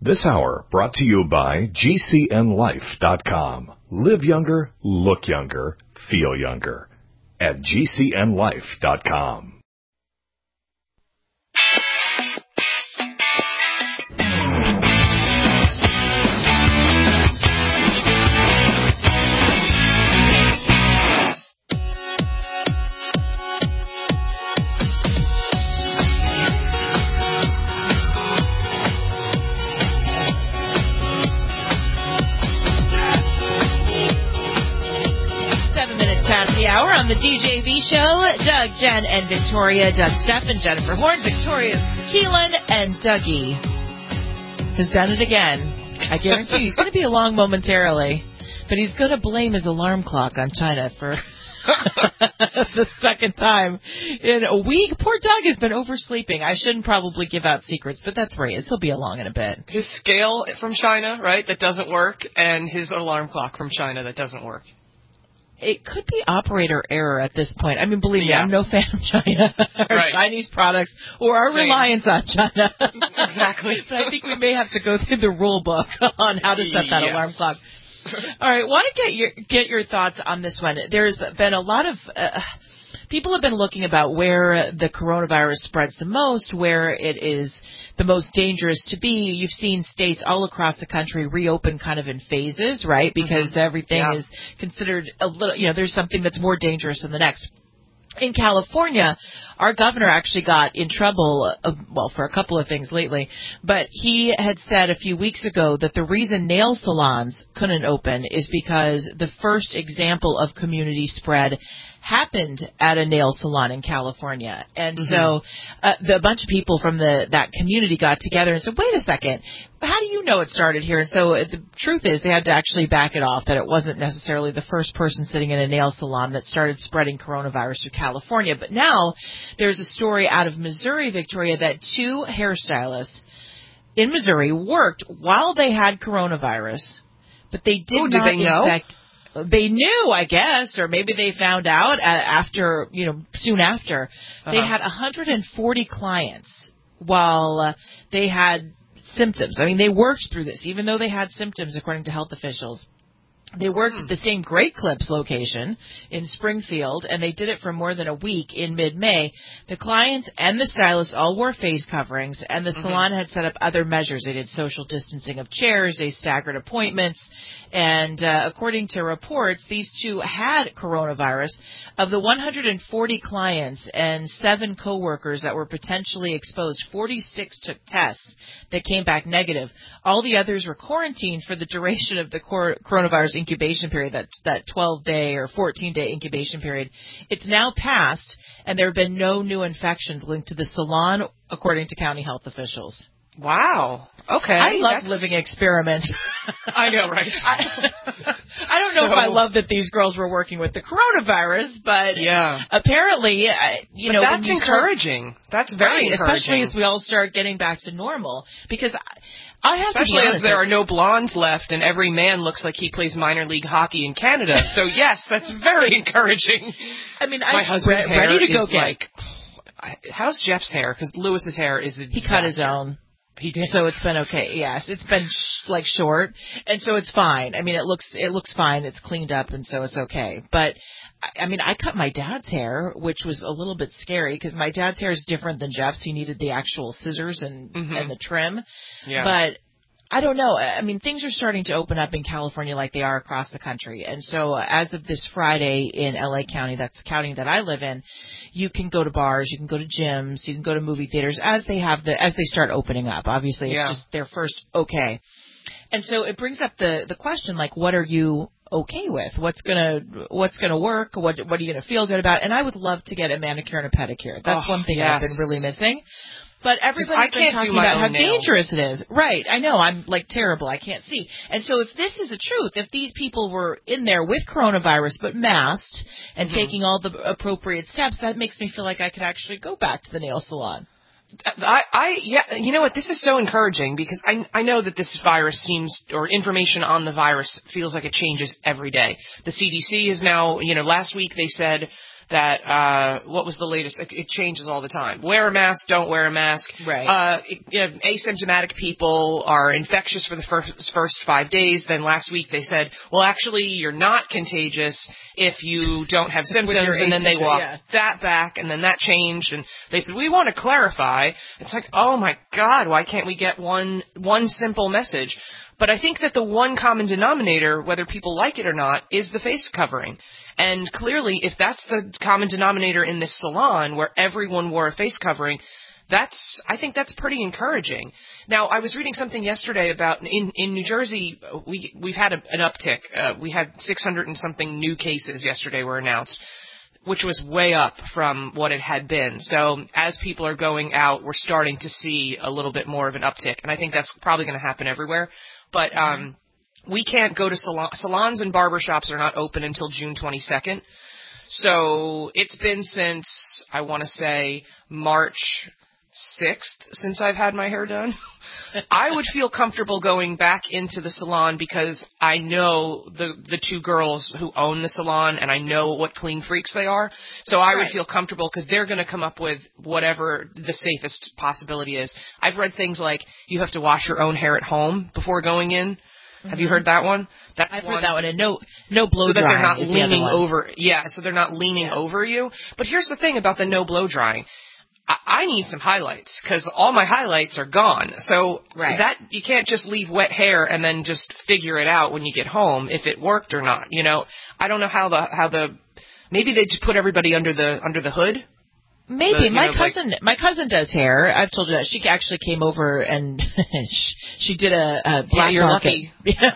This hour brought to you by GCNLife.com. Live younger, look younger, feel younger. At GCNLife.com. Hour on the DJV show. Doug, Jen, and Victoria. Doug, Steph, and Jennifer Horn. Victoria, Keelan, and Dougie has done it again. I guarantee he's going to be along momentarily, but he's going to blame his alarm clock on China for the second time in a week. Poor Doug has been oversleeping. I shouldn't probably give out secrets, but that's right. He'll be along in a bit. His scale from China, right, that doesn't work, and his alarm clock from China that doesn't work. It could be operator error at this point. I mean, believe me, I'm no fan of China or Chinese products or our reliance on China. Exactly. But I think we may have to go through the rule book on how to set that alarm clock. All right, want to get your thoughts on this one. There's been a lot of people have been looking about where the coronavirus spreads the most, where it is the most dangerous to be. You've seen states all across the country reopen kind of in phases, right? Because everything is considered a little, there's something that's more dangerous than the next. In California, our governor actually got in trouble, for a couple of things lately, but he had said a few weeks ago that the reason nail salons couldn't open is because the first example of community spread happened at a nail salon in California. And so a bunch of people from that community got together and said, wait a second, how do you know it started here? And so the truth is they had to actually back it off, that it wasn't necessarily the first person sitting in a nail salon that started spreading coronavirus through California. But now there's a story out of Missouri, Victoria, that two hairstylists in Missouri worked while they had coronavirus, but they did not infect. They knew, I guess, or maybe they found out after, soon after. They had 140 clients while they had symptoms. I mean, they worked through this, even though they had symptoms, according to health officials. They worked at the same Great Clips location in Springfield, and they did it for more than a week in mid-May. The clients and the stylists all wore face coverings, and the salon had set up other measures. They did social distancing of chairs, they staggered appointments, and according to reports, these two had coronavirus. Of the 140 clients and 7 coworkers that were potentially exposed, 46 took tests that came back negative. All the others were quarantined for the duration of the coronavirus incubation period, that 12-day or 14-day incubation period. It's now passed, and there have been no new infections linked to the salon, according to county health officials. Wow. Okay. I love living experiments. I know, right? I don't know if I love that these girls were working with the coronavirus, but apparently, but that's encouraging. That's very encouraging. Especially as we all start getting back to normal. Because I have especially to be honest, as there are no blondes left and every man looks like he plays minor league hockey in Canada. So, yes, that's very encouraging. I mean, my husband's hair ready to go is like... How's Jeff's hair? Because Lewis's hair is a disaster. He cut his own. He did. So it's been okay. Yes, it's been short, and so it's fine. I mean, it looks fine. It's cleaned up, and so it's okay. But I mean, I cut my dad's hair, which was a little bit scary because my dad's hair is different than Jeff's. He needed the actual scissors and the trim. Yeah. But I don't know. I mean, things are starting to open up in California like they are across the country. And so as of this Friday in LA County, that's the county that I live in, you can go to bars, you can go to gyms, you can go to movie theaters as they start opening up. Obviously, it's just their first okay. And so it brings up the question, like, what are you okay with? What's gonna work? What are you gonna feel good about? And I would love to get a manicure and a pedicure. That's one thing I've been really missing. But everybody's been talking about how dangerous it is. Right. I know. I'm like terrible. I can't see. And so if this is the truth, if these people were in there with coronavirus but masked and taking all the appropriate steps, that makes me feel like I could actually go back to the nail salon. You know what? This is so encouraging because I know that this virus or information on the virus feels like it changes every day. The CDC is now, last week they said that, what was the latest? It changes all the time. Wear a mask, don't wear a mask. Right. Asymptomatic people are infectious for the first 5 days. Then last week they said, well, actually, you're not contagious if you don't have symptoms. And then they walked that back, and then that changed. And they said, we want to clarify. It's like, oh, my God, why can't we get one simple message? But I think that the one common denominator, whether people like it or not, is the face covering. And clearly, if that's the common denominator in this salon where everyone wore a face covering, I think that's pretty encouraging. Now, I was reading something yesterday about in New Jersey, we've had an uptick. We had 600 and something new cases yesterday were announced, which was way up from what it had been. So as people are going out, we're starting to see a little bit more of an uptick. And I think that's probably going to happen everywhere. But we can't go to salons and barbershops are not open until June 22nd. So it's been since, I want to say, March 6th since I've had my hair done. I would feel comfortable going back into the salon because I know the two girls who own the salon and I know what clean freaks they are. So I would feel comfortable because they're going to come up with whatever the safest possibility is. I've read things like you have to wash your own hair at home before going in. Mm-hmm. Have you heard that one? I've heard that one. And no blow drying. So that they're not leaning over. Yeah, so they're not leaning over you. But here's the thing about the no blow drying. I need some highlights because all my highlights are gone. So that you can't just leave wet hair and then just figure it out when you get home if it worked or not. You know, I don't know how the maybe they just put everybody under the hood. Maybe my cousin does hair. I've told you that she actually came over and she did a black market. Lucky.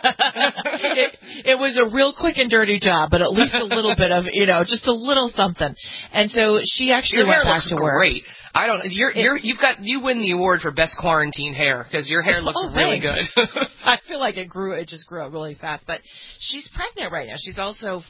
It was a real quick and dirty job, but at least a little bit of just a little something. And so she actually went back to work. Great. I don't. You win the award for best quarantine hair because your hair looks really good. I feel like it just grew up really fast. But she's pregnant right now. She's also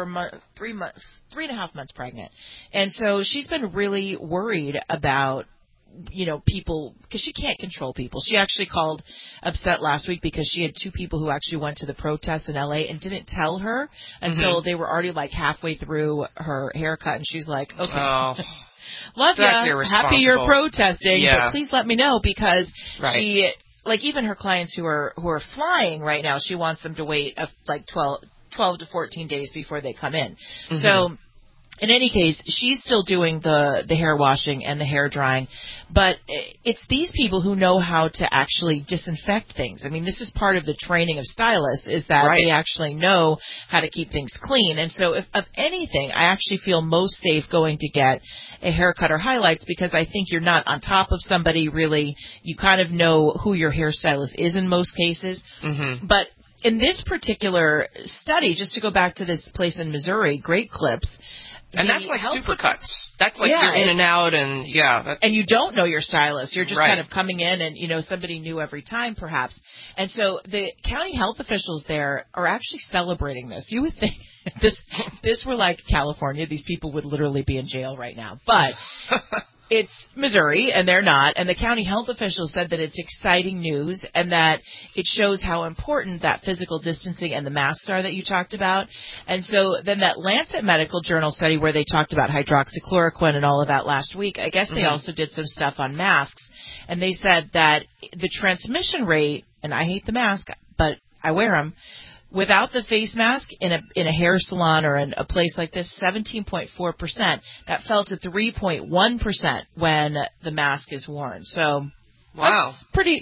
3.5 months pregnant, and so she's been really worried about people because she can't control people. She actually called upset last week because she had two people who actually went to the protest in LA and didn't tell her until they were already like halfway through her haircut, and she's like, okay. Oh. Love you. Happy you're protesting, but please let me know because she, like even her clients who are flying right now, she wants them to wait like 12 to 14 days before they come in. Mm-hmm. So in any case, she's still doing the hair washing and the hair drying, but it's these people who know how to actually disinfect things. I mean, this is part of the training of stylists is that they actually know how to keep things clean. And so if of anything, I actually feel most safe going to get a haircut or highlights because I think you're not on top of somebody really. You kind of know who your hairstylist is in most cases. Mm-hmm. But in this particular study, just to go back to this place in Missouri, Great Clips, and that's like supercuts. That's like you're in and out, and and you don't know your stylist. You're just kind of coming in, and somebody new every time, perhaps. And so the county health officials there are actually celebrating this. You would think if this were like California, these people would literally be in jail right now, but. It's Missouri, and they're not, and the county health officials said that it's exciting news and that it shows how important that physical distancing and the masks are that you talked about. And so then that Lancet Medical Journal study where they talked about hydroxychloroquine and all of that last week, I guess they also did some stuff on masks, and they said that the transmission rate, and I hate the mask, but I wear them, without the face mask in a hair salon or in a place like this, 17.4%. That fell to 3.1% when the mask is worn. So, that's pretty.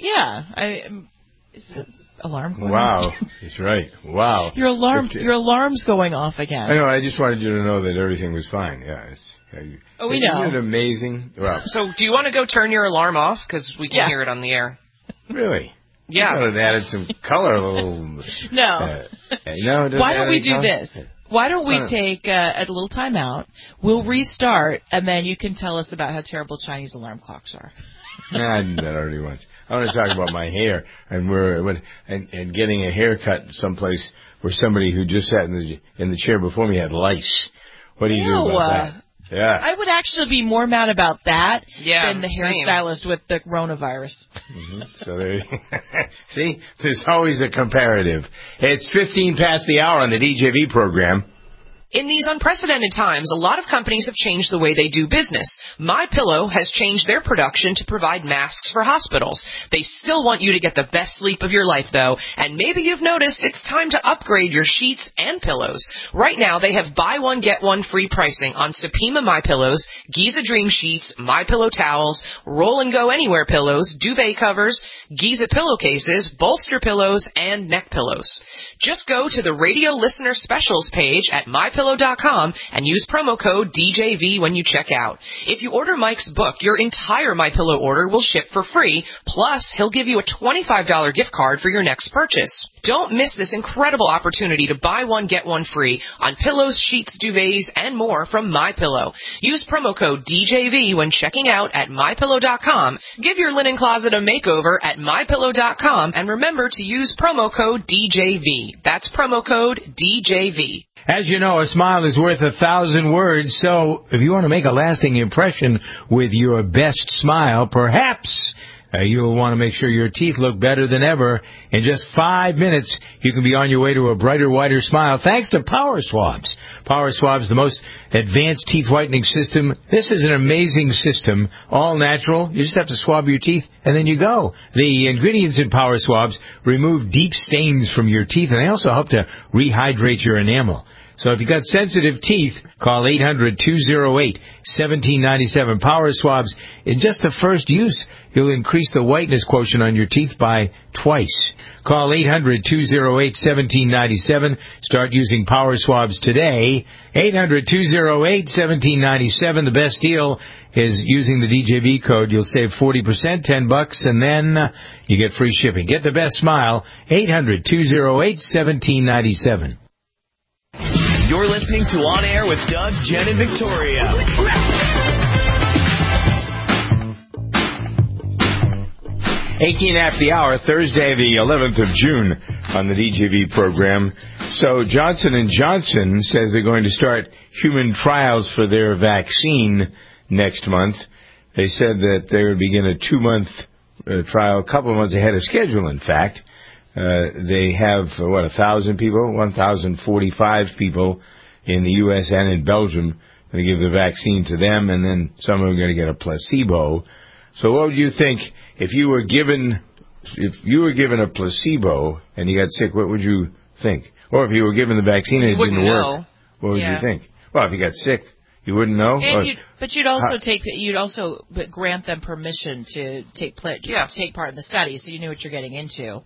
Is the alarm going off? Wow, that's right. Wow. Your alarm's going off again. I know. I just wanted you to know that everything was fine. Yeah. We know. Isn't it amazing? Wow. So, do you want to go turn your alarm off because we can hear it on the air? Really? Yeah. I would have added some color a little. No. Why don't we do this? Why don't we take a little time out? We'll restart, and then you can tell us about how terrible Chinese alarm clocks are. I did that already once. I want to talk about my hair and getting a haircut someplace where somebody who just sat in the chair before me had lice. What do you do about that? Yeah. I would actually be more mad about that than the hairstylist with the coronavirus. Mm-hmm. So there, see, there's always a comparative. It's 15 past the hour on the DJV program. In these unprecedented times, a lot of companies have changed the way they do business. MyPillow has changed their production to provide masks for hospitals. They still want you to get the best sleep of your life, though, and maybe you've noticed it's time to upgrade your sheets and pillows. Right now, they have buy one, get one free pricing on Supima MyPillows, Giza Dream Sheets, MyPillow towels, Roll and Go Anywhere pillows, duvet covers, Giza pillowcases, bolster pillows, and neck pillows. Just go to the radio listener specials page at MyPillow.com and use promo code DJV when you check out. If you order Mike's book, your entire MyPillow order will ship for free, plus he'll give you a $25 gift card for your next purchase. Don't miss this incredible opportunity to buy one, get one free on pillows, sheets, duvets, and more from MyPillow. Use promo code DJV when checking out at MyPillow.com. Give your linen closet a makeover at MyPillow.com, and remember to use promo code DJV. That's promo code DJV. As you know, a smile is worth 1,000 words, so if you want to make a lasting impression with your best smile, perhaps you'll want to make sure your teeth look better than ever. In just 5 minutes, you can be on your way to a brighter, whiter smile thanks to Power Swabs. Power Swabs, the most advanced teeth whitening system. This is an amazing system, all natural. You just have to swab your teeth, and then you go. The ingredients in Power Swabs remove deep stains from your teeth, and they also help to rehydrate your enamel. So if you've got sensitive teeth, call 800-208-1797. Power Swabs, in just the first use, you'll increase the whiteness quotient on your teeth by twice. Call 800-208-1797. Start using Power Swabs today. 800-208-1797. The best deal is using the DJV code. You'll save 40%, $10, and then you get free shipping. Get the best smile. 800-208-1797. You're listening to On Air with Doug, Jen, and Victoria. 18 after the hour, Thursday, the 11th of June on the DJV program. So Johnson & Johnson says they're going to start human trials for their vaccine next month. They said that they would begin a 2-month trial, a couple of months ahead of schedule, in fact. They have, 1,000 people, 1,045 people in the U.S. and in Belgium going to give the vaccine to them, and then some of them are going to get a placebo. So what would you think if you were given a placebo and you got sick? What would you think? Or if you were given the vaccine and it didn't work, what would you think? Well, if you got sick, you wouldn't know. But you'd also grant them permission to take part in the study, so you knew what you're getting into.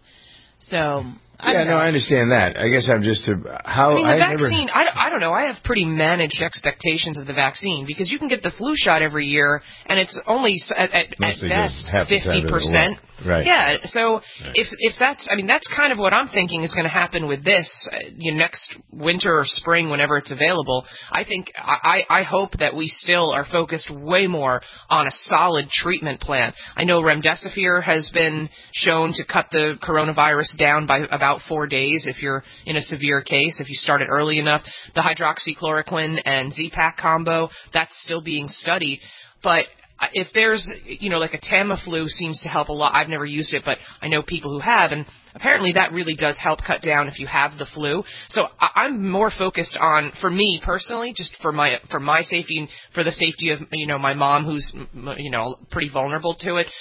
So I understand that. I guess I'm just the vaccine. I don't know. I have pretty managed expectations of the vaccine because you can get the flu shot every year, and it's only at best 50%. Right. Yeah. So if that's kind of what I'm thinking is going to happen with this next winter or spring, whenever it's available. I think I hope that we still are focused way more on a solid treatment plan. I know remdesivir has been shown to cut the coronavirus down by about 4 days if you're in a severe case, if you start it early enough. The hydroxychloroquine and Z-Pak combo, that's still being studied. But if there's, like a Tamiflu seems to help a lot. I've never used it, but I know people who have, and apparently that really does help cut down if you have the flu. So I'm more focused on, for me personally, just for my safety and for the safety of, my mom who's, pretty vulnerable to it.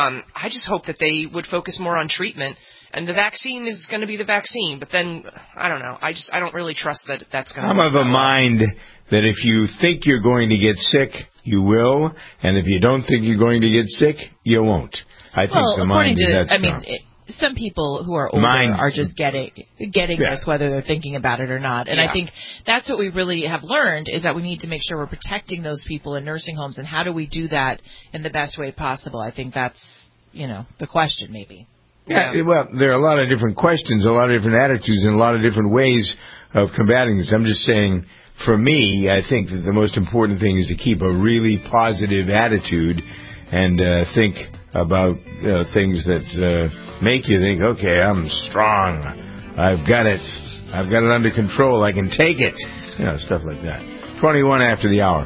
I just hope that they would focus more on treatment. And the vaccine is going to be the vaccine, but then, I don't know. I don't really trust that that's going to I'm of a mind that if you think you're going to get sick, you will, and if you don't think you're going to get sick, you won't. I think the mind is that strong. Some people who are older are just getting this, whether they're thinking about it or not. And I think that's what we really have learned, is that we need to make sure we're protecting those people in nursing homes, and how do we do that in the best way possible? I think that's, the question maybe. Yeah, well, there are a lot of different questions, a lot of different attitudes, and a lot of different ways of combating this. I'm just saying, for me, I think that the most important thing is to keep a really positive attitude and think about things that make you think, okay, I'm strong. I've got it under control. I can take it. Stuff like that. 21 after the hour.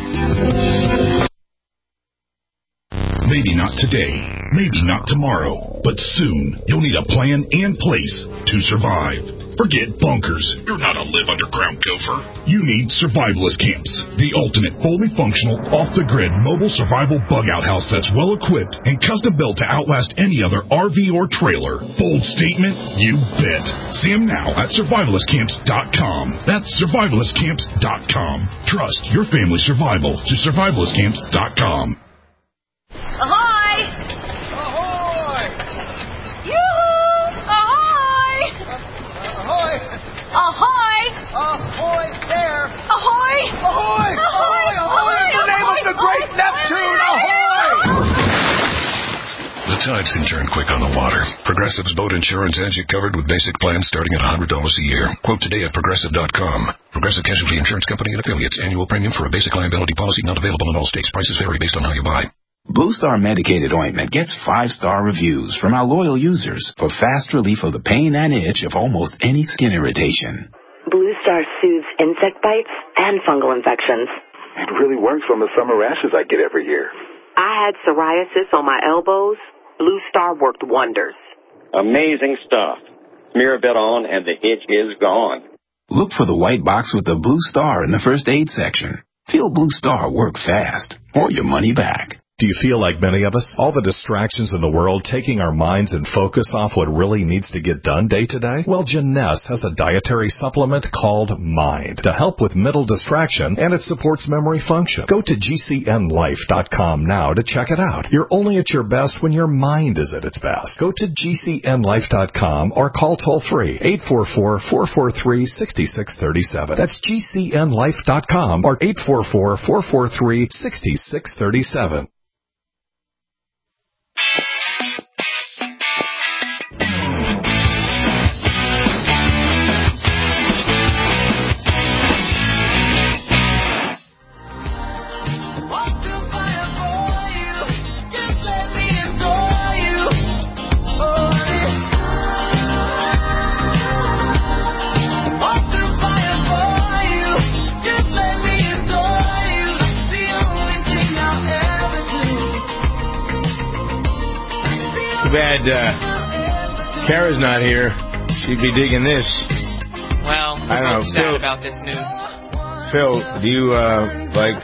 Maybe not today, maybe not tomorrow, but soon you'll need a plan in place to survive. Forget bunkers. You're not a live underground gopher. You need Survivalist Camps, the ultimate fully functional, off-the-grid mobile survival bug-out house that's well-equipped and custom-built to outlast any other RV or trailer. Bold statement? You bet. See them now at survivalistcamps.com. That's survivalistcamps.com. Trust your family's survival to survivalistcamps.com. Ahoy! Ahoy! Yoo-hoo! Ahoy! Ahoy! Ahoy! Ahoy there! Ahoy! Ahoy! Ahoy! Ahoy! In the name of the great Neptune! Ahoy! The tides can turn quick on the water. Progressive's boat insurance has you covered with basic plans starting at $100 a year. Quote today at Progressive.com. Progressive Casualty Insurance Company and Affiliates. Annual premium for a basic liability policy not available in all states. Prices vary based on how you buy. Blue Star medicated ointment gets 5-star reviews from our loyal users for fast relief of the pain and itch of almost any skin irritation. Blue Star soothes insect bites and fungal infections. It really works on the summer rashes I get every year. I had psoriasis on my elbows. Blue Star worked wonders. Amazing stuff. Smear a bit on and the itch is gone. Look for the white box with the Blue Star in the first aid section. Feel Blue Star work fast or your money back. Do you feel like many of us? All the distractions in the world taking our minds and focus off what really needs to get done day to day? Well, Jeunesse has a dietary supplement called Mind to help with mental distraction, and it supports memory function. Go to GCNlife.com now to check it out. You're only at your best when your mind is at its best. Go to GCNlife.com or call toll-free 844-443-6637. That's GCNlife.com or 844-443-6637. Bad Kara's not here. She'd be digging this. Well, I don't know. Sad about this news. Phil, do you like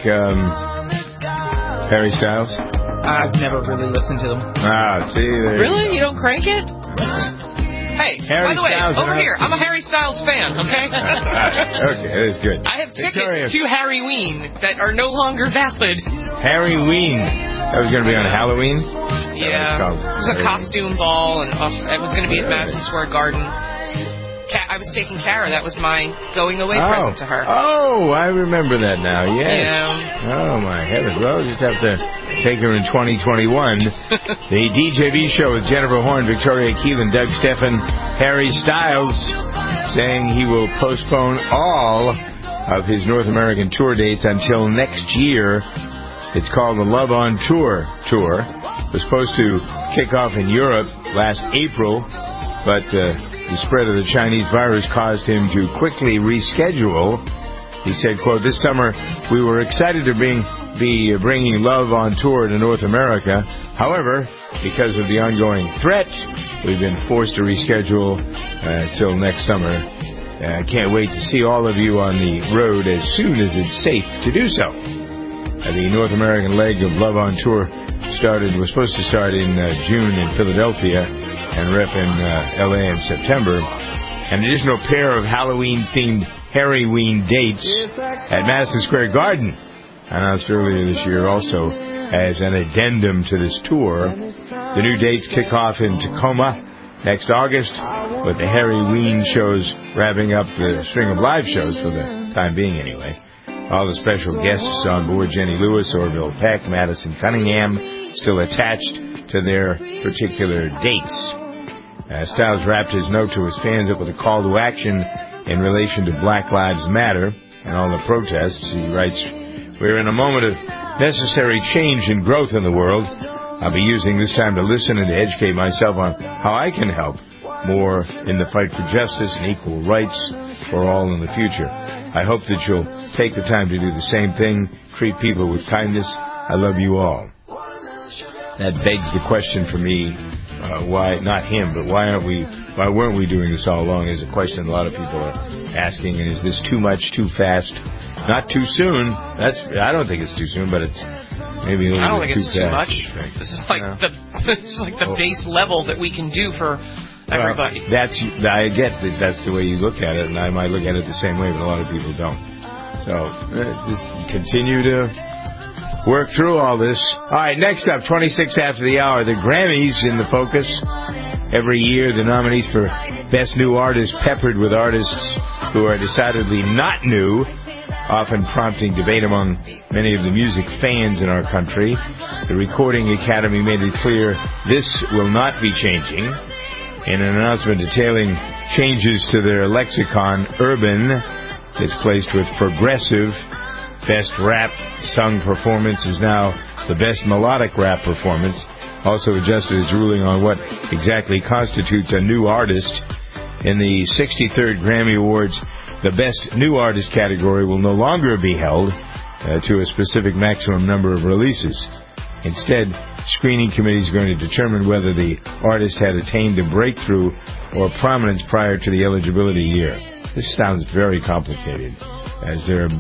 Harry Styles? I've never really listened to them. See, really? You don't crank it? Hey, Harry by the way, Styles over here, I'm a Harry Styles fan, okay? Okay, that is good. I have tickets to Harry Ween that are no longer valid. Harry Ween. That was going to be on Halloween? Yeah. It was a costume ball, and it was going to be at Madison Square Garden. I was taking Kara. That was my going-away present to her. Oh, I remember that now, yes. Yeah. Oh, my heavens. Well, just have to take her in 2021. The DJV show with Jennifer Horn, Victoria Keelan, Doug Steffen, Harry Styles, saying he will postpone all of his North American tour dates until next year. It's called the Love on Tour. It was supposed to kick off in Europe last April, but the spread of the Chinese virus caused him to quickly reschedule. He said, quote, "This summer we were excited to be bringing Love on Tour to North America. However, because of the ongoing threat, we've been forced to reschedule till next summer. I can't wait to see all of you on the road as soon as it's safe to do so." The North American leg of Love on Tour was supposed to start in June in Philadelphia and rep in L.A. in September. An additional pair of Halloween-themed Harry Ween dates at Madison Square Garden, announced earlier this year also as an addendum to this tour. The new dates kick off in Tacoma next August, with the Harry Ween shows wrapping up the string of live shows for the time being anyway. All the special guests on board, Jenny Lewis, Orville Peck, Madison Cunningham, still attached to their particular dates. Styles wrapped his note to his fans up with a call to action in relation to Black Lives Matter and all the protests. He writes, "We're in a moment of necessary change and growth in the world. I'll be using this time to listen and to educate myself on how I can help more in the fight for justice and equal rights for all in the future. I hope that you'll take the time to do the same thing, treat people with kindness. I love you all." That begs the question for me, why not him, but why weren't we doing this all along is a question a lot of people are asking. And is this too much, too fast, not too soon? I don't think it's too soon, but it's maybe a little bit too fast. I don't think it's too much. This is like the base level that we can do for everybody. I get that that's the way you look at it, and I might look at it the same way, but a lot of people don't. So just continue to work through all this. All right, next up, 26 after the hour, the Grammys in the focus. Every year, the nominees for Best New Artist peppered with artists who are decidedly not new, often prompting debate among many of the music fans in our country. The Recording Academy made it clear this will not be changing. In an announcement detailing changes to their lexicon, urban is placed with progressive. Best rap sung performance is now the best melodic rap performance. Also adjusted its ruling on what exactly constitutes a new artist. In the 63rd Grammy Awards, the Best New Artist category will no longer be held to a specific maximum number of releases. Instead, screening committees are going to determine whether the artist had attained a breakthrough or prominence prior to the eligibility year. This sounds very complicated, as there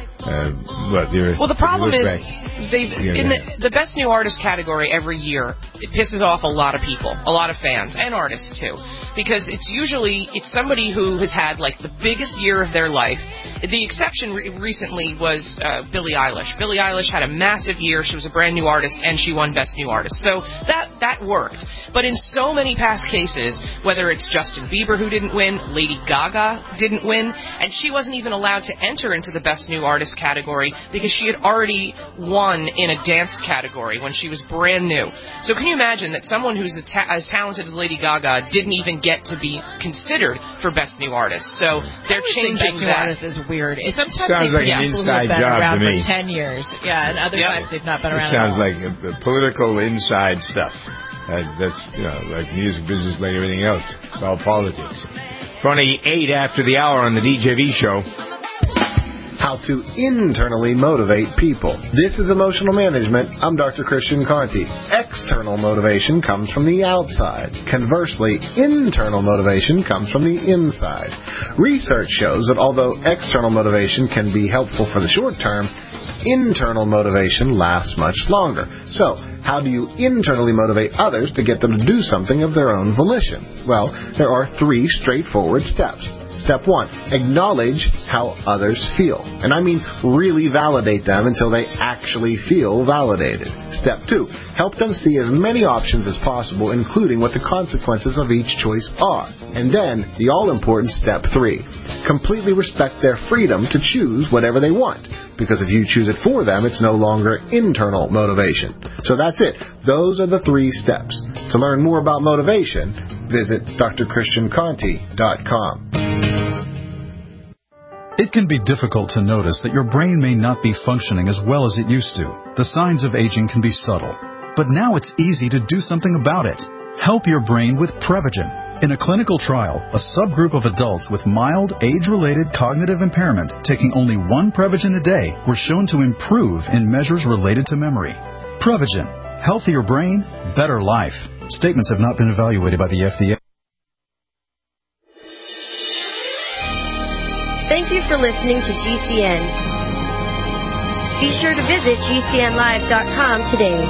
well, the problem is in the Best New Artist category every year, it pisses off a lot of people, a lot of fans, and artists too, because it's somebody who has had like the biggest year of their life. The exception recently was Billie Eilish. Billie Eilish had a massive year. She was a brand new artist, and she won Best New Artist. So that worked. But in so many past cases, whether it's Justin Bieber who didn't win, Lady Gaga didn't win, and she wasn't even allowed to enter into the Best New Artist category because she had already won in a dance category when she was brand new. So can you imagine that someone who's as talented as Lady Gaga didn't even get to be considered for Best New Artist? So they're changing that. Best New Artist is weird. Sometimes sounds like an inside been job around to me. For 10 years. Yeah, and other times they've not been around. It sounds like political inside stuff. That's like music business, like everything else. It's all politics. 28 after the hour on the DJV show. How to internally motivate people. This is Emotional Management. I'm Dr. Christian Conti. External motivation comes from the outside. Conversely, internal motivation comes from the inside. Research shows that although external motivation can be helpful for the short term, internal motivation lasts much longer. So, how do you internally motivate others to get them to do something of their own volition? Well, there are 3 straightforward steps. Step 1, acknowledge how others feel. And I mean really validate them until they actually feel validated. Step 2, help them see as many options as possible, including what the consequences of each choice are. And then, the all-important Step 3, completely respect their freedom to choose whatever they want. Because if you choose it for them, it's no longer internal motivation. So that's it. Those are the 3 steps. To learn more about motivation, visit drchristianconti.com. It can be difficult to notice that your brain may not be functioning as well as it used to. The signs of aging can be subtle. But now it's easy to do something about it. Help your brain with Prevagen. In a clinical trial, a subgroup of adults with mild, age-related cognitive impairment taking only 1 Prevagen a day were shown to improve in measures related to memory. Prevagen. Healthier brain, better life. Statements have not been evaluated by the FDA. Thank you for listening to GCN. Be sure to visit GCNlive.com today.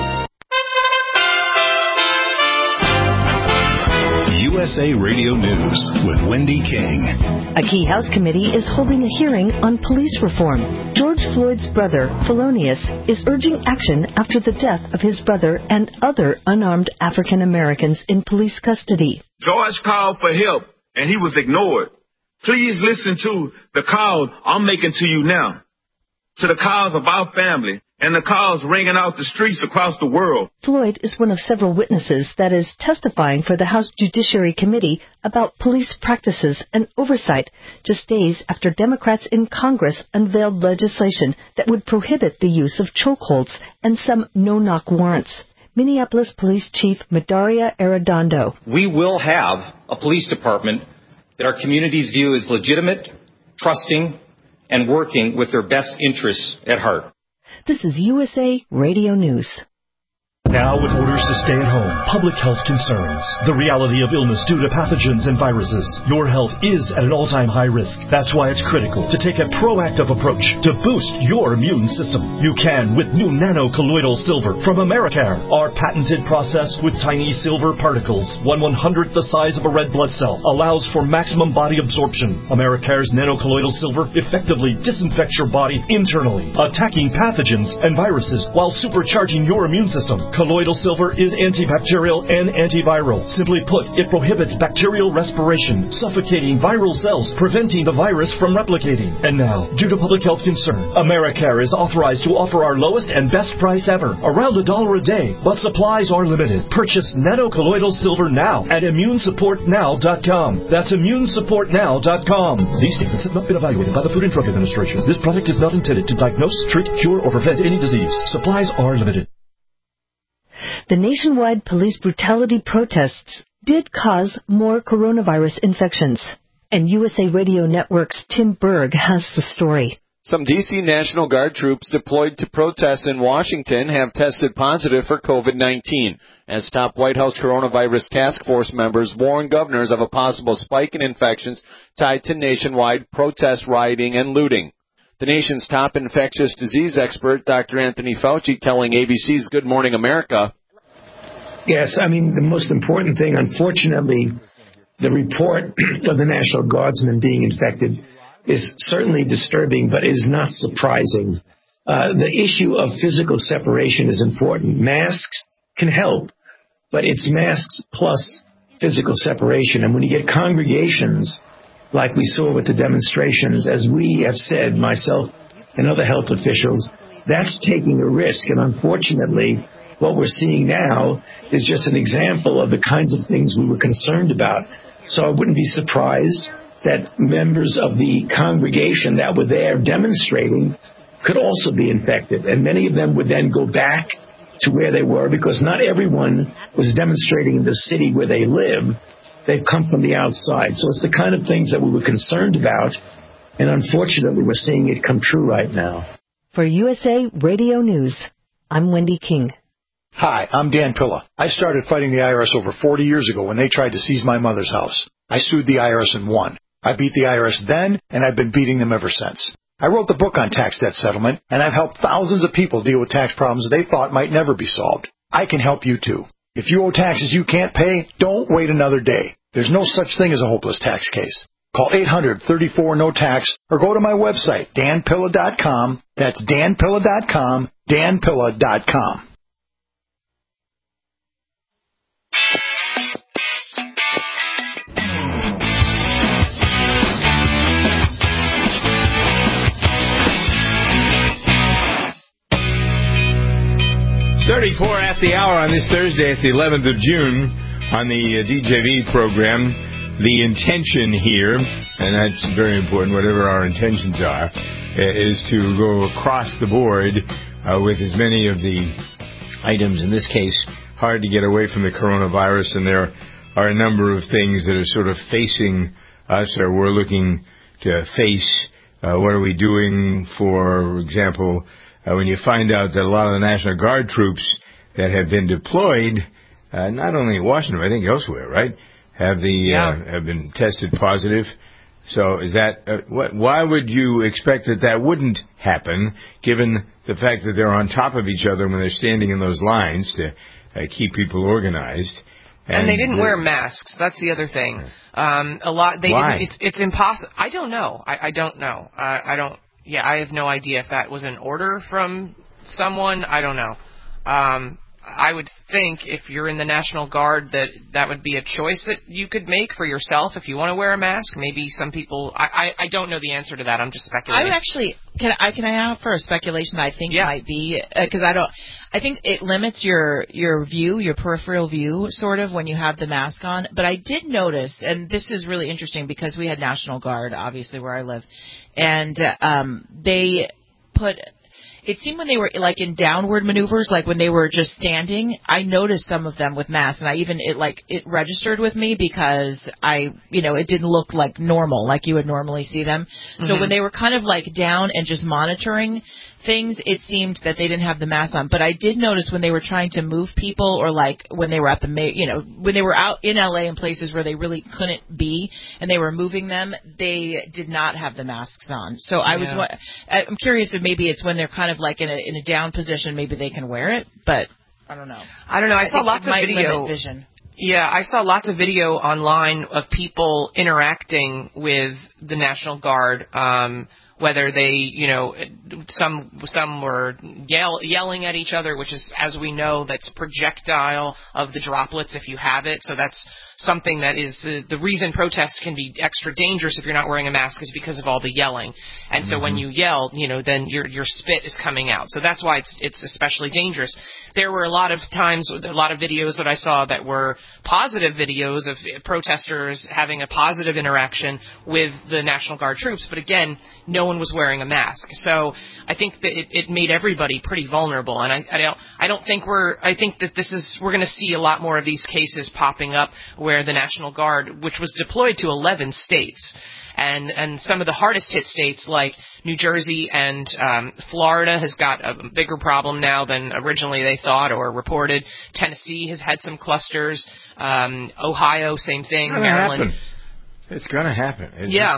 USA Radio News with Wendy King. A key House committee is holding a hearing on police reform. George Floyd's brother, Felonious, is urging action after the death of his brother and other unarmed African Americans in police custody. George called for help, and he was ignored. Please listen to the call I'm making to you now, to the calls of our family, and the calls ringing out the streets across the world. Floyd is one of several witnesses that is testifying for the House Judiciary Committee about police practices and oversight just days after Democrats in Congress unveiled legislation that would prohibit the use of chokeholds and some no-knock warrants. Minneapolis Police Chief Medaria Arredondo. We will have a police department that our communities view as legitimate, trusting, and working with their best interests at heart. This is USA Radio News. Now with orders to stay at home, public health concerns, the reality of illness due to pathogens and viruses, your health is at an all-time high risk. That's why it's critical to take a proactive approach to boost your immune system. You can with new nano-colloidal silver from Americare. Our patented process with tiny silver particles, 1/100th the size of a red blood cell, allows for maximum body absorption. Americare's nano-colloidal silver effectively disinfects your body internally, attacking pathogens and viruses while supercharging your immune system. Colloidal silver is antibacterial and antiviral. Simply put, it prohibits bacterial respiration, suffocating viral cells, preventing the virus from replicating. And now, due to public health concern, Americare is authorized to offer our lowest and best price ever, around $1 a day, but supplies are limited. Purchase nano-colloidal silver now at immunesupportnow.com. That's immunesupportnow.com. These statements have not been evaluated by the Food and Drug Administration. This product is not intended to diagnose, treat, cure, or prevent any disease. Supplies are limited. The nationwide police brutality protests did cause more coronavirus infections. And USA Radio Network's Tim Berg has the story. Some D.C. National Guard troops deployed to protest in Washington have tested positive for COVID-19, as top White House coronavirus task force members warn governors of a possible spike in infections tied to nationwide protest rioting and looting. The nation's top infectious disease expert, Dr. Anthony Fauci, telling ABC's Good Morning America. Yes, I mean, the most important thing, unfortunately, the report of the National Guardsmen being infected is certainly disturbing, but is not surprising. The issue of physical separation is important. Masks can help, but it's masks plus physical separation. And when you get congregations like we saw with the demonstrations, as we have said, myself and other health officials, that's taking a risk. And unfortunately, what we're seeing now is just an example of the kinds of things we were concerned about. So I wouldn't be surprised that members of the congregation that were there demonstrating could also be infected. And many of them would then go back to where they were, because not everyone was demonstrating in the city where they live. They've come from the outside. So it's the kind of things that we were concerned about. And unfortunately, we're seeing it come true right now. For USA Radio News, I'm Wendy King. Hi, I'm Dan Pilla. I started fighting the IRS over 40 years ago when they tried to seize my mother's house. I sued the IRS and won. I beat the IRS then, and I've been beating them ever since. I wrote the book on tax debt settlement, and I've helped thousands of people deal with tax problems they thought might never be solved. I can help you too. If you owe taxes you can't pay, don't wait another day. There's no such thing as a hopeless tax case. Call 800-34-NO-TAX or go to my website, danpilla.com. That's danpilla.com, danpilla.com. .34 at the hour on this Thursday, at the 11th of June, on the DJV program. The intention here, and that's very important, whatever our intentions are, is to go across the board with as many of the items, in this case, hard to get away from the coronavirus, and there are a number of things that are sort of facing us, or we're looking to face. What are we doing, for example, when you find out that a lot of the National Guard troops that have been deployed, not only in Washington, but I think elsewhere, right, have been tested positive. So is that why would you expect that wouldn't happen, given the fact that they're on top of each other when they're standing in those lines to keep people organized? And they didn't wear masks. That's the other thing. Why? It's impossible. I don't know. I don't know. I have no idea if that was an order from someone. I don't know. I would think if you're in the National Guard that would be a choice that you could make for yourself if you want to wear a mask. Maybe some people. I don't know the answer to that. I'm just speculating. I would actually can I offer a speculation that I think might be, because I think it limits your view, your peripheral view, sort of, when you have the mask on. But I did notice, and this is really interesting because we had National Guard, obviously, where I live, and they put. it seemed when they were like in downward maneuvers, like when they were just standing, I noticed some of them with masks, and it registered with me because it didn't look like normal, like you would normally see them. Mm-hmm. So when they were kind of like down and just monitoring things, it seemed that they didn't have the mask on. But I did notice when they were trying to move people, or like when they were at when they were out in LA in places where they really couldn't be, and they were moving them, they did not have the masks on. So I'm curious if maybe it's when they're kind of like in a down position, maybe they can wear it, but I don't know. I saw lots of video. Vision. Yeah, I saw lots of video online of people interacting with the National Guard, whether they, some were yelling at each other, which is, as we know, that's projectile of the droplets if you have it. So that's something that is the reason protests can be extra dangerous if you're not wearing a mask is because of all the yelling. And so when you yell, then your spit is coming out. So that's why it's especially dangerous. There were a lot of times, a lot of videos that I saw that were positive videos of protesters having a positive interaction with the National Guard troops. But again, no one was wearing a mask. So I think that it made everybody pretty vulnerable. And I think that we're going to see a lot more of these cases popping up where the National Guard, which was deployed to 11 states, and some of the hardest hit states like New Jersey and Florida has got a bigger problem now than originally they thought or reported. Tennessee has had some clusters. Ohio, same thing. Maryland. It's going to happen.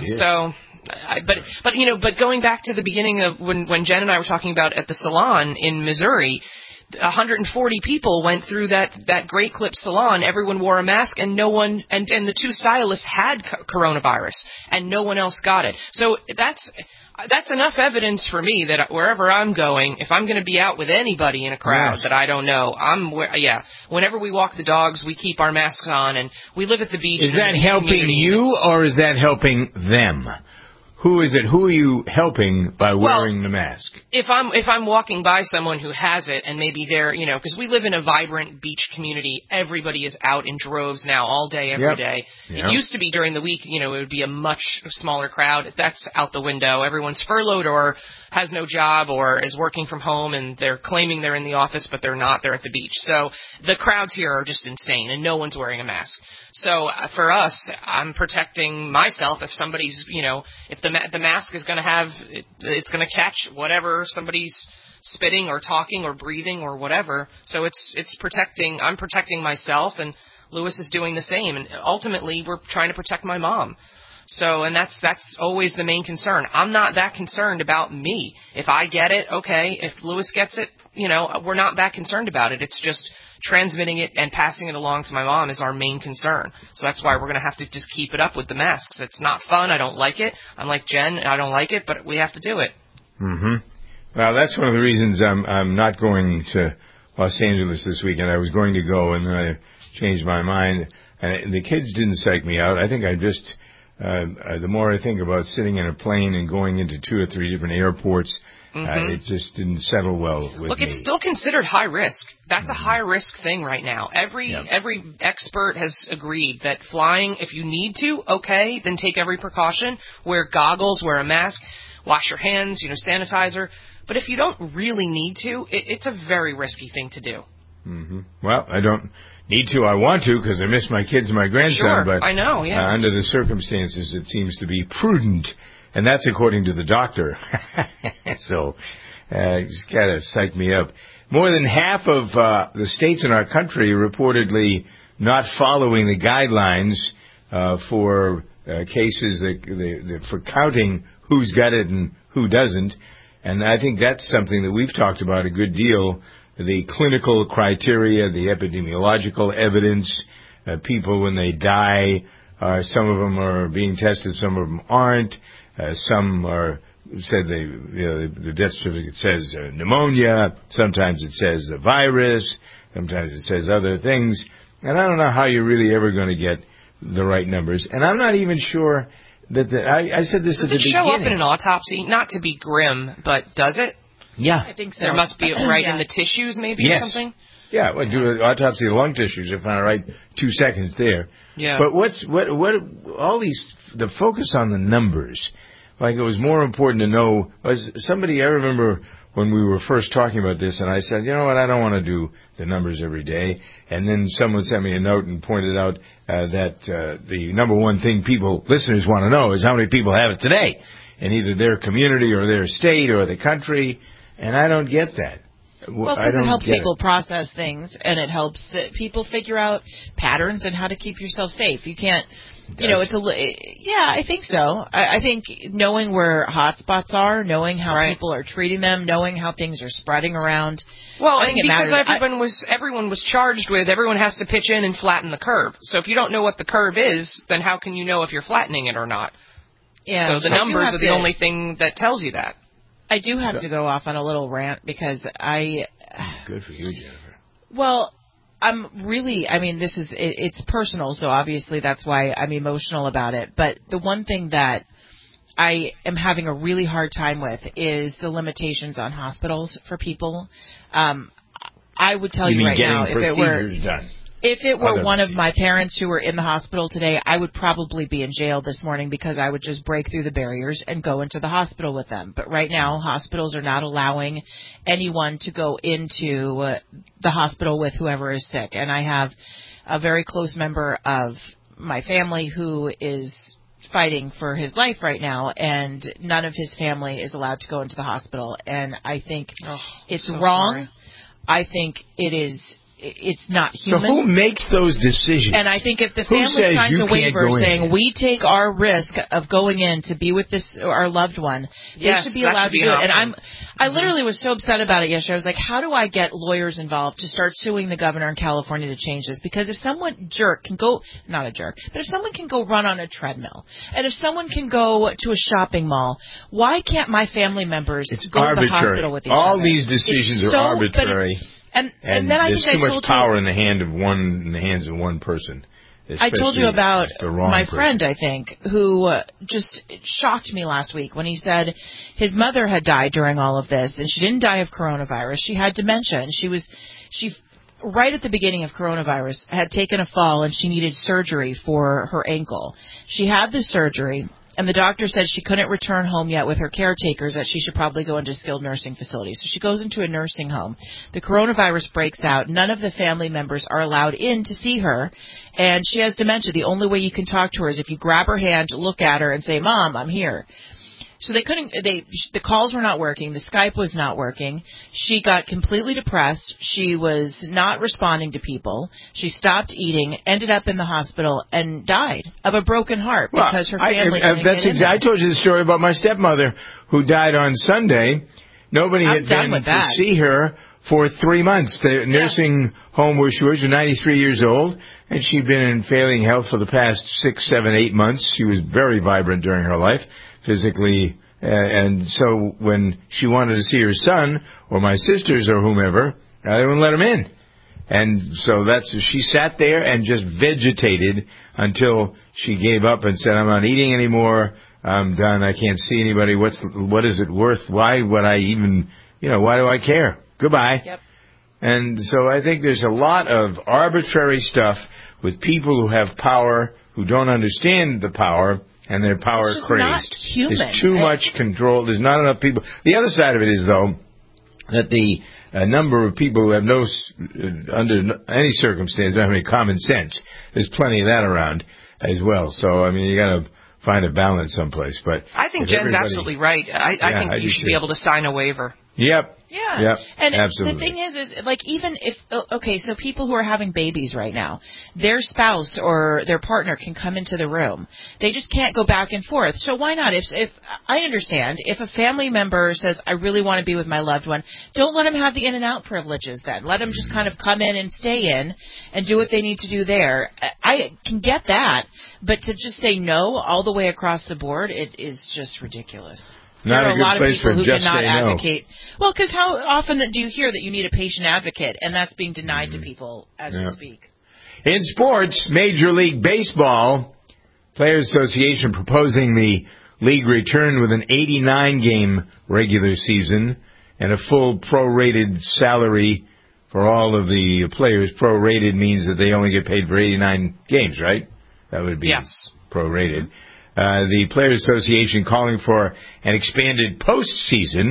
But going back to the beginning of when Jen and I were talking about at the salon in Missouri, 140 people went through that Great Clips salon. Everyone wore a mask, and no one, and the two stylists had coronavirus, and no one else got it. So that's enough evidence for me that wherever I'm going, if I'm going to be out with anybody in a crowd that I don't know, whenever we walk the dogs, we keep our masks on, and we live at the beach. Is that helping you, or is that helping them? Who is it? Who are you helping by wearing the mask? If I'm walking by someone who has it, and maybe they're, because we live in a vibrant beach community, everybody is out in droves now all day, every day. It used to be during the week, it would be a much smaller crowd. That's out the window. Everyone's furloughed or has no job or is working from home, and they're claiming they're in the office, but they're not. They're at the beach. So the crowds here are just insane, and no one's wearing a mask. So for us, I'm protecting myself. If somebody's, if the mask is going to have, it's going to catch whatever somebody's spitting or talking or breathing or whatever. So I'm protecting myself, and Lewis is doing the same. And ultimately, we're trying to protect my mom. So, and that's always the main concern. I'm not that concerned about me. If I get it, okay. If Lewis gets it, we're not that concerned about it. It's just transmitting it and passing it along to my mom is our main concern. So that's why we're going to have to just keep it up with the masks. It's not fun. I don't like it. I'm like Jen. I don't like it, but we have to do it. Mm-hmm. Well, that's one of the reasons I'm not going to Los Angeles this weekend. I was going to go, and then I changed my mind. And the kids didn't psych me out. I think the more I think about sitting in a plane and going into 2 or 3 different airports, it just didn't settle well with me. Look, it's still considered high risk. That's a high risk thing right now. Every expert has agreed that flying, if you need to, okay, then take every precaution. Wear goggles, wear a mask, wash your hands, sanitizer. But if you don't really need to, it's a very risky thing to do. Mm-hmm. Well, I don't need to. I want to because I miss my kids and my grandson. Sure, but I know, under the circumstances, it seems to be prudent. And that's according to the doctor. So, just gotta psych me up. More than half of the states in our country are reportedly not following the guidelines for cases for counting who's got it and who doesn't. And I think that's something that we've talked about a good deal. The clinical criteria, the epidemiological evidence, people when they die, some of them are being tested, some of them aren't. Some said the death certificate says pneumonia. Sometimes it says the virus. Sometimes it says other things. And I don't know how you're really ever going to get the right numbers. And I'm not even sure that I said this at the beginning. Does it show up in an autopsy? Not to be grim, but does it? Yeah. I think so. There must be in the tissues maybe or something? Yeah, well, do an autopsy of the lung tissues. If I'm right, 2 seconds there. Yeah. But what all these, the focus on the numbers, like it was more important to know, I remember when we were first talking about this, and I said, you know what, I don't want to do the numbers every day. And then someone sent me a note and pointed out that the number one thing listeners want to know is how many people have it today in either their community or their state or the country, and I don't get that. Well, because it helps people process things, and it helps people figure out patterns and how to keep yourself safe. You can't... I think so. I think knowing where hotspots are, knowing how people are treating them, knowing how things are spreading around. Well, and because everyone was charged with, everyone has to pitch in and flatten the curve. So if you don't know what the curve is, then how can you know if you're flattening it or not? Yeah. So the numbers are the only thing that tells you that. I do have to go off on a little rant because Good for you, Jennifer. Well, it's personal, so obviously that's why I'm emotional about it. But the one thing that I am having a really hard time with is the limitations on hospitals for people. I would tell you right now, if it were one of my parents who were in the hospital today, I would probably be in jail this morning because I would just break through the barriers and go into the hospital with them. But right now, hospitals are not allowing anyone to go into the hospital with whoever is sick. And I have a very close member of my family who is fighting for his life right now, and none of his family is allowed to go into the hospital. And I think it's wrong. Sorry. I think it's not human. So who makes those decisions? And I think if the family signs a waiver saying we take our risk of going in to be with our loved one, they should be allowed to do it. And I literally was so upset about it yesterday. I was like, how do I get lawyers involved to start suing the governor in California to change this? Because if someone if someone can go run on a treadmill, and if someone can go to a shopping mall, why can't my family members go to the hospital with each other? All these decisions are arbitrary. And then there's too much power in the hands of one person. I told you about my friend, I think, who just shocked me last week when he said his mother had died during all of this, and she didn't die of coronavirus. She had dementia, and she right at the beginning of coronavirus had taken a fall, and she needed surgery for her ankle. She had the surgery. And the doctor said she couldn't return home yet with her caretakers, that she should probably go into skilled nursing facilities. So she goes into a nursing home. The coronavirus breaks out. None of the family members are allowed in to see her. And she has dementia. The only way you can talk to her is if you grab her hand, look at her, and say, "Mom, I'm here." So the calls were not working. The Skype was not working. She got completely depressed. She was not responding to people. She stopped eating, ended up in the hospital, and died of a broken heart because her family couldn't get in there. I told you the story about my stepmother who died on Sunday. Nobody had been to see her for 3 months. The nursing home where she was 93 years old, and she'd been in failing health for the past 6, 7, 8 months. She was very vibrant during her life, physically, and so when she wanted to see her son or my sisters or whomever, they wouldn't let them in. And so she sat there and just vegetated until she gave up and said, "I'm not eating anymore. I'm done. I can't see anybody. What is it worth? Why would I even, why do I care? Goodbye." Yep. And so I think there's a lot of arbitrary stuff with people who have power who don't understand the power, and their power crazed. Not human. There's too much control. There's not enough people. The other side of it is, though, that the number of people who have under any circumstance, don't have any common sense. There's plenty of that around as well. So, I mean, you got to find a balance someplace. But I think Jen's absolutely right. I think you should be able to sign a waiver. Yep. Yeah. Yep. And absolutely. The thing is like even if, so people who are having babies right now, their spouse or their partner can come into the room. They just can't go back and forth. So why not? If I understand, if a family member says, "I really want to be with my loved one," don't let them have the in and out privileges then. Let them just kind of come in and stay in and do what they need to do there. I can get that, but to just say no all the way across the board, it is just ridiculous. There are a lot of people who cannot advocate. Well, because how often do you hear that you need a patient advocate, and that's being denied to people as we speak? In sports, Major League Baseball, Players Association proposing the league return with an 89-game regular season and a full prorated salary for all of the players. Prorated means that they only get paid for 89 games, right? That would be prorated. The Players Association calling for an expanded postseason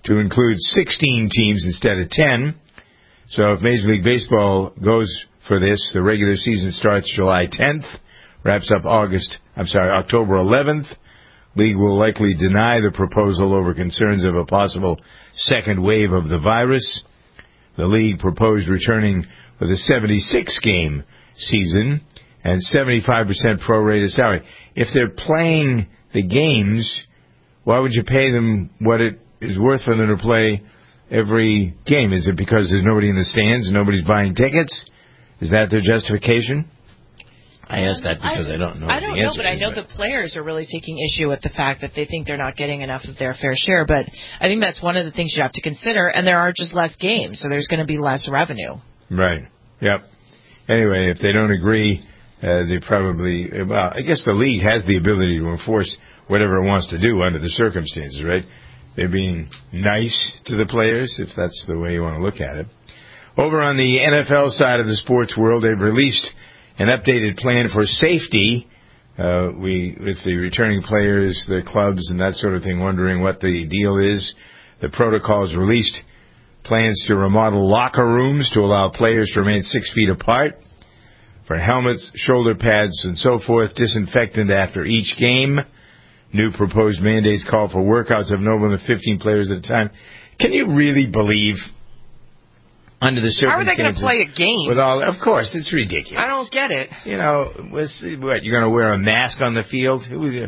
to include 16 teams instead of 10. So if Major League Baseball goes for this, the regular season starts July 10th, wraps up October 11th. League will likely deny the proposal over concerns of a possible second wave of the virus. The league proposed returning with a 76-game season and 75% prorated salary. If they're playing the games, why would you pay them what it is worth for them to play every game? Is it because there's nobody in the stands and nobody's buying tickets? Is that their justification? I ask that because I don't know. I don't know, but I know the players are really taking issue with the fact that they think they're not getting enough of their fair share. But I think that's one of the things you have to consider. And there are just less games, so there's going to be less revenue. Right. Yep. Anyway, if they don't agree, they probably, well, I guess the league has the ability to enforce whatever it wants to do under the circumstances, right? They're being nice to the players, if that's the way you want to look at it. Over on the NFL side of the sports world, they've released an updated plan for safety. With the returning players, the clubs, and that sort of thing, wondering what the deal is. The protocols released plans to remodel locker rooms to allow players to remain 6 feet apart. For helmets, shoulder pads, and so forth, disinfectant after each game. New proposed mandates call for workouts of no more than 15 players at a time. Can you really believe, under the circumstances, how are they going to play a game? With all, of course, it's ridiculous. I don't get it. You know, what, you're going to wear a mask on the field?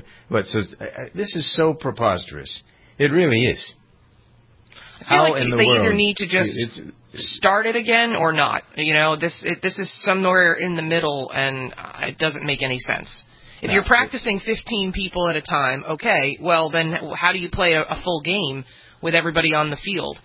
This is so preposterous. It really is. I feel like they either need to just start it again or not. You know, this is somewhere in the middle, and it doesn't make any sense. If you're practicing 15 people at a time, okay, well then how do you play a full game with everybody on the field?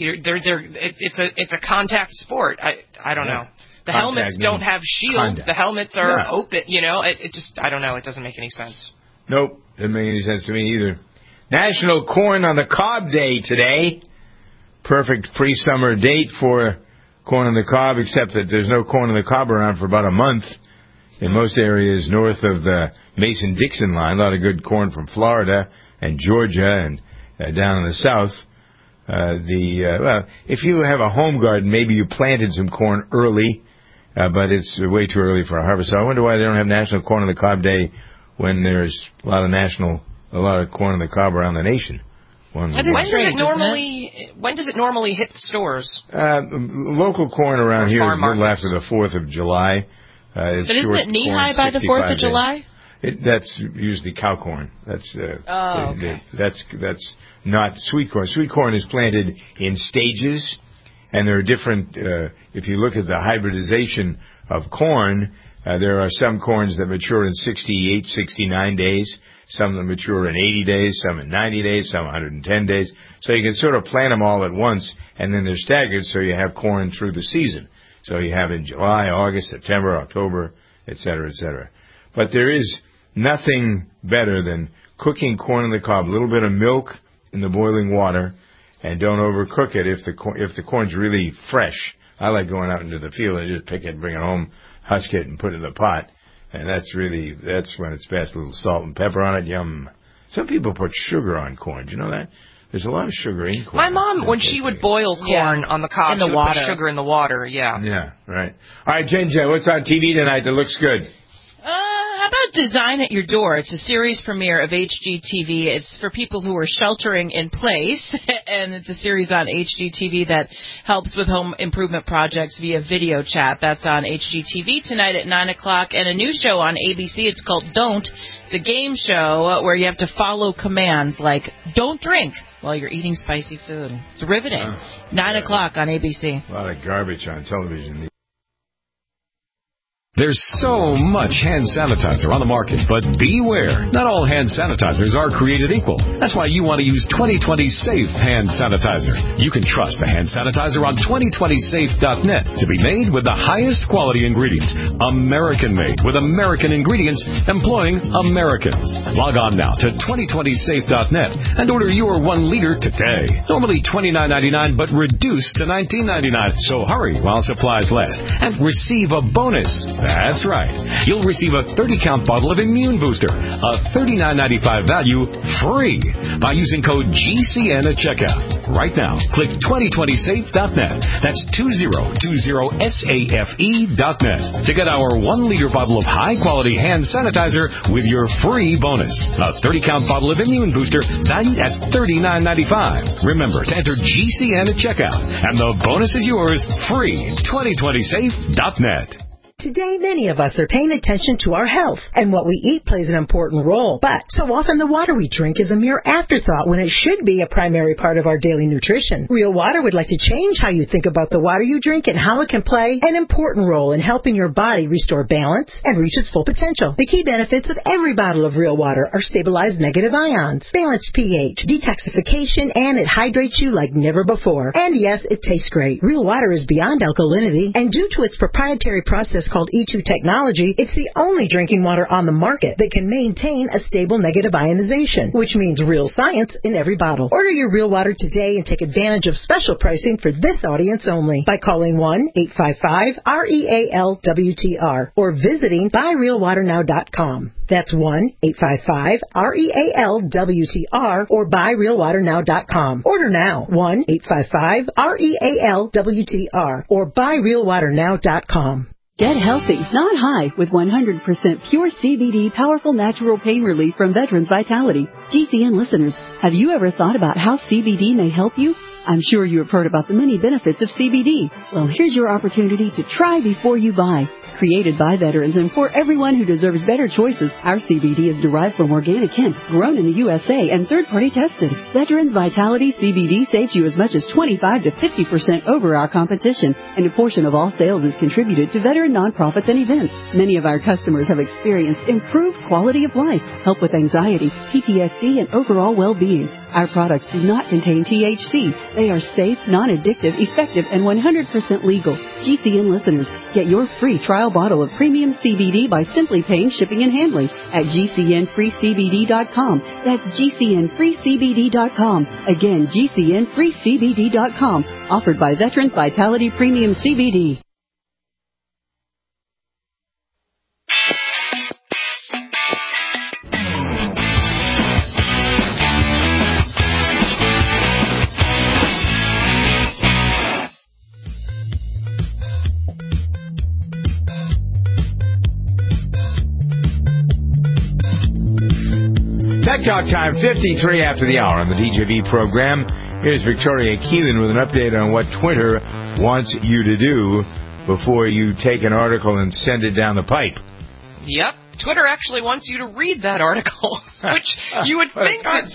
It's a contact sport. I don't know. The helmets don't have shields. The helmets are open. You know, I don't know. It doesn't make any sense. Nope, doesn't make any sense to me either. National Corn on the Cob Day today. Perfect pre-summer date for corn on the cob, except that there's no corn on the cob around for about a month. In most areas north of the Mason-Dixon line, a lot of good corn from Florida and Georgia and down in the south. If you have a home garden, maybe you planted some corn early, but it's way too early for a harvest. So I wonder why they don't have National Corn on the Cob Day when there's a lot of corn on the cob around the nation. When does it normally hit the stores? Local corn around here is a little after the 4th of July. But isn't it knee-high by the 4th of July? That's usually cow corn. That's okay. That's not sweet corn. Sweet corn is planted in stages, and there are different. If you look at the hybridization of corn, there are some corns that mature in 68, 69 days, some that mature in 80 days, some in 90 days, some 110 days. So you can sort of plant them all at once, and then they're staggered, so you have corn through the season. So you have in July, August, September, October, et cetera, et cetera. But there is nothing better than cooking corn on the cob, a little bit of milk in the boiling water, and don't overcook it if the corn's really fresh. I like going out into the field and just pick it, bring it home, husk it, and put it in the pot. And that's when it's best. A little salt and pepper on it, yum. Some people put sugar on corn. Do you know that? There's a lot of sugar in corn. My mom, when she would boil corn on the cob, she would put sugar in the water, Yeah, right. All right, Jen, what's on TV tonight that looks good? How about Design at Your Door? It's a series premiere of HGTV. It's for people who are sheltering in place, and it's a series on HGTV that helps with home improvement projects via video chat. That's on HGTV tonight at 9 o'clock, and a new show on ABC. It's called Don't. It's a game show where you have to follow commands like don't drink while you're eating spicy food. It's riveting. 9 o'clock on ABC. A lot of garbage on television. There's so much hand sanitizer on the market, but beware. Not all hand sanitizers are created equal. That's why you want to use 2020 Safe Hand Sanitizer. You can trust the hand sanitizer on 2020safe.net to be made with the highest quality ingredients. American-made with American ingredients employing Americans. Log on now to 2020safe.net and order your 1 liter today. Normally $29.99, but reduced to $19.99. So hurry while supplies last and receive a bonus. That's right. You'll receive a 30-count bottle of Immune Booster, a $39.95 value, free by using code GCN at checkout. Right now, click 2020safe.net. That's 2020safe.net to get our 1-liter bottle of high-quality hand sanitizer with your free bonus. A 30-count bottle of Immune Booster valued at $39.95. Remember to enter GCN at checkout, and the bonus is yours, free. 2020safe.net. Today, many of us are paying attention to our health, and what we eat plays an important role. But so often the water we drink is a mere afterthought when it should be a primary part of our daily nutrition. Real Water would like to change how you think about the water you drink and how it can play an important role in helping your body restore balance and reach its full potential. The key benefits of every bottle of Real Water are stabilized negative ions, balanced pH, detoxification, and it hydrates you like never before. And yes, it tastes great. Real Water is beyond alkalinity, and due to its proprietary process called E2 technology, it's the only drinking water on the market that can maintain a stable negative ionization, which means real science in every bottle. Order your Real Water today and take advantage of special pricing for this audience only by calling 1-855-REAL-WTR or visiting buyrealwaternow.com. That's 1-855-REAL-WTR or buyrealwaternow.com. Order now. 1-855-REAL-WTR or buyrealwaternow.com. Get healthy, not high, with 100% pure CBD powerful natural pain relief from Veterans Vitality. GCN listeners, have you ever thought about how CBD may help you? I'm sure you have heard about the many benefits of CBD. Well, here's your opportunity to try before you buy. Created by veterans and for everyone who deserves better choices, our CBD is derived from organic hemp, grown in the USA and third-party tested. Veterans Vitality CBD saves you as much as 25 to 50% over our competition, and a portion of all sales is contributed to veteran nonprofits and events. Many of our customers have experienced improved quality of life, help with anxiety, PTSD, and overall well-being. Our products do not contain THC. They are safe, non-addictive, effective, and 100% legal. GCN listeners, get your free trial bottle of premium CBD by simply paying shipping and handling at GCNFreeCBD.com. That's GCNFreeCBD.com. Again, GCNFreeCBD.com. Offered by Veterans Vitality Premium CBD. Tech Talk time, 53 after the hour on the DJV program. Here's Victoria Keelan with an update on what Twitter wants you to do before you take an article and send it down the pipe. Yep. Twitter actually wants you to read that article, which you would think that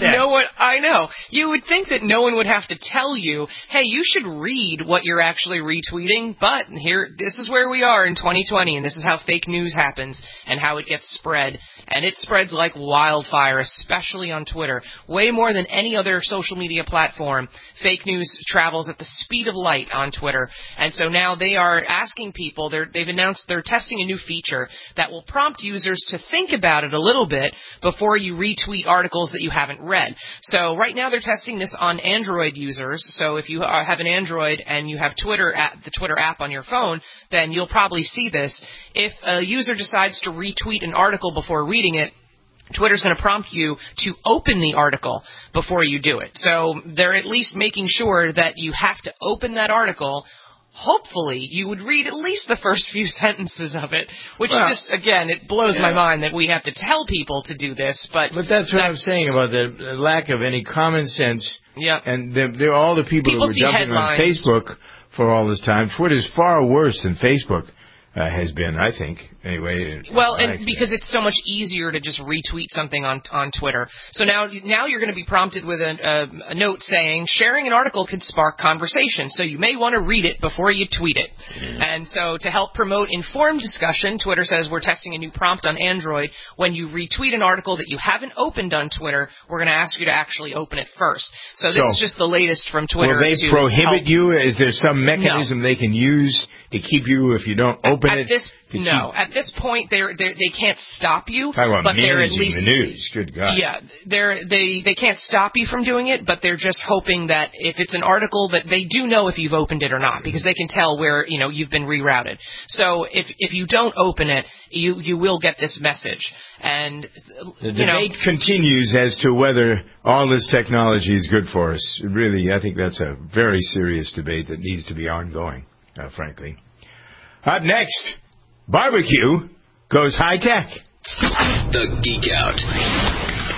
you would think that no one would have to tell you, hey, you should read what you're actually retweeting, but this is where we are in 2020, and this is how fake news happens and how it gets spread. And it spreads like wildfire, especially on Twitter. Way more than any other social media platform, fake news travels at the speed of light on Twitter. And so now they are asking people, they've announced they're testing a new feature that will prompt users to think about it a little bit before you retweet articles that you haven't read. So right now they're testing this on Android users. So if you have an Android and you have the Twitter app on your phone, then you'll probably see this. If a user decides to retweet an article before reading it, Twitter's going to prompt you to open the article before you do it. So they're at least making sure that you have to open that article. Hopefully, you would read at least the first few sentences of it, which it blows my mind that we have to tell people to do this. But that's what I'm saying about the lack of any common sense. Yeah. And they're all the people that were jumping on Facebook for all this time. Twitter's far worse than Facebook has been, I think. Anyway. Well, and because it's so much easier to just retweet something on Twitter. So now you're going to be prompted with a note saying, sharing an article could spark conversation, so you may want to read it before you tweet it. And so to help promote informed discussion, Twitter says we're testing a new prompt on Android. When you retweet an article that you haven't opened on Twitter, we're going to ask you to actually open it first. So this is just the latest from Twitter. Will they prohibit you? Is there some mechanism they can use to keep you, if you don't open open it? At this point, they can't stop you. But they're at least the news. Good God. Yeah, they can't stop you from doing it, but they're just hoping that if it's an article that they do know if you've opened it or not, because they can tell where you've been rerouted. So if you don't open it, you will get this message. And the debate continues as to whether all this technology is good for us. Really, I think that's a very serious debate that needs to be ongoing, frankly. Up next, barbecue goes high tech. The Geek Out.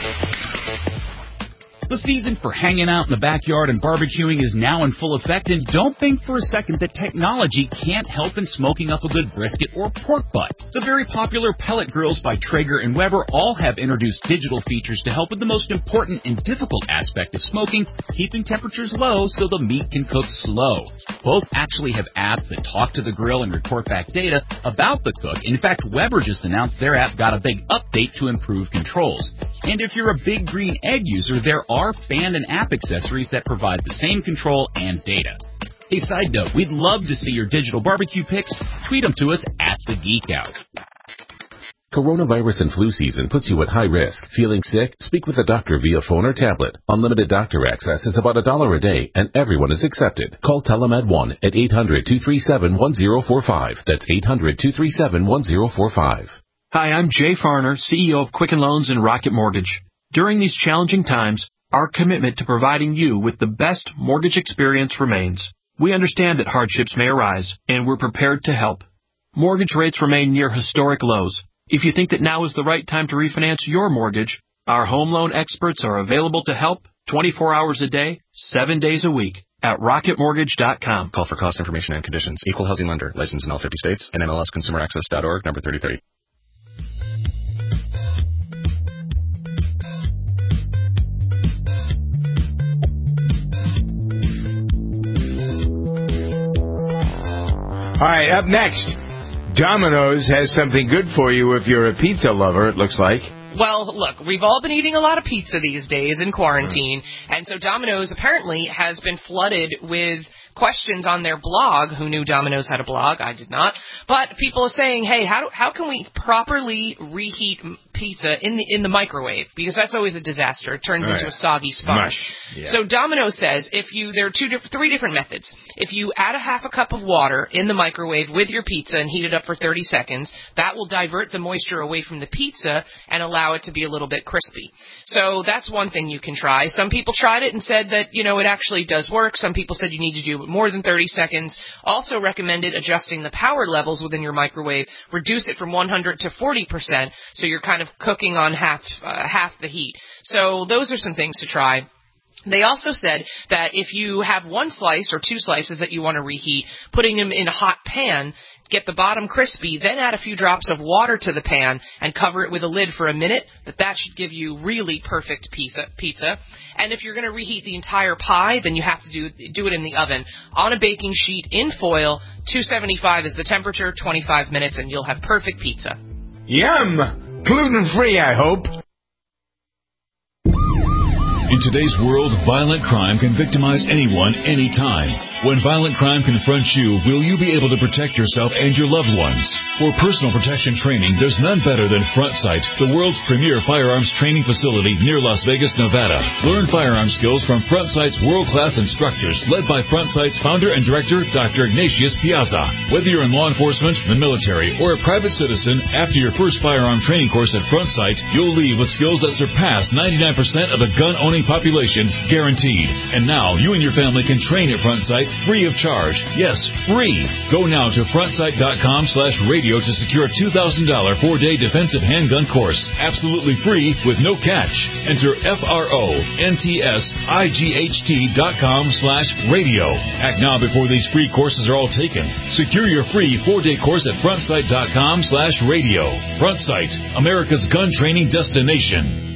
The season for hanging out in the backyard and barbecuing is now in full effect, and don't think for a second that technology can't help in smoking up a good brisket or pork butt. The very popular pellet grills by Traeger and Weber all have introduced digital features to help with the most important and difficult aspect of smoking, keeping temperatures low so the meat can cook slow. Both actually have apps that talk to the grill and report back data about the cook. In fact, Weber just announced their app got a big update to improve controls. And if you're a Big Green Egg user, there are fan and app accessories that provide the same control and data. Hey, side note, we'd love to see your digital barbecue pics. Tweet them to us at The Geek Out. Coronavirus and flu season puts you at high risk. Feeling sick? Speak with a doctor via phone or tablet. Unlimited doctor access is about $1 a day, and everyone is accepted. Call Telemed 1 at 800-237-1045. That's 800-237-1045. Hi, I'm Jay Farner, CEO of Quicken Loans and Rocket Mortgage. During these challenging times, our commitment to providing you with the best mortgage experience remains. We understand that hardships may arise, and we're prepared to help. Mortgage rates remain near historic lows. If you think that now is the right time to refinance your mortgage, our home loan experts are available to help 24 hours a day, 7 days a week at rocketmortgage.com. Call for cost information and conditions. Equal housing lender. Licensed in all 50 states. NMLSconsumeraccess.org, number 3030. All right, up next, Domino's has something good for you if you're a pizza lover, it looks like. Well, look, we've all been eating a lot of pizza these days in quarantine, and so Domino's apparently has been flooded with questions on their blog. Who knew Domino's had a blog? I did not. But people are saying, hey, how can we properly reheat pizza in the microwave? Because that's always a disaster. It turns into a soggy sponge. Yeah. So Domino's says there are three different methods. If you add a half a cup of water in the microwave with your pizza and heat it up for 30 seconds, that will divert the moisture away from the pizza and allow it to be a little bit crispy. So that's one thing you can try. Some people tried it and said that, it actually does work. Some people said you need to do it more than 30 seconds. Also recommended adjusting the power levels within your microwave. Reduce it from 100 to 40%, so you're kind of cooking on half the heat. So those are some things to try. They also said that if you have one slice or two slices that you want to reheat, putting them in a hot pan, get the bottom crispy, then add a few drops of water to the pan and cover it with a lid for a minute, that should give you really perfect pizza. And if you're going to reheat the entire pie, then you have to do it in the oven. On a baking sheet in foil, 275 is the temperature, 25 minutes, and you'll have perfect pizza. Yum! Gluten-free, I hope. In today's world, violent crime can victimize anyone, anytime. When violent crime confronts you, will you be able to protect yourself and your loved ones? For personal protection training, there's none better than FrontSight, the world's premier firearms training facility near Las Vegas, Nevada. Learn firearm skills from FrontSight's world-class instructors, led by FrontSight's founder and director, Dr. Ignatius Piazza. Whether you're in law enforcement, the military, or a private citizen, after your first firearm training course at FrontSight, you'll leave with skills that surpass 99% of the gun-owning population, guaranteed. And now, you and your family can train at FrontSight free of charge. Yes, free. Go now to frontsight.com/radio to secure a $2,000 4-day defensive handgun course. Absolutely free with no catch. Enter FRONTSIGHT.com/radio. Act now before these free courses are all taken. Secure your free 4-day course at frontsight.com/radio. FrontSight, America's gun training destination.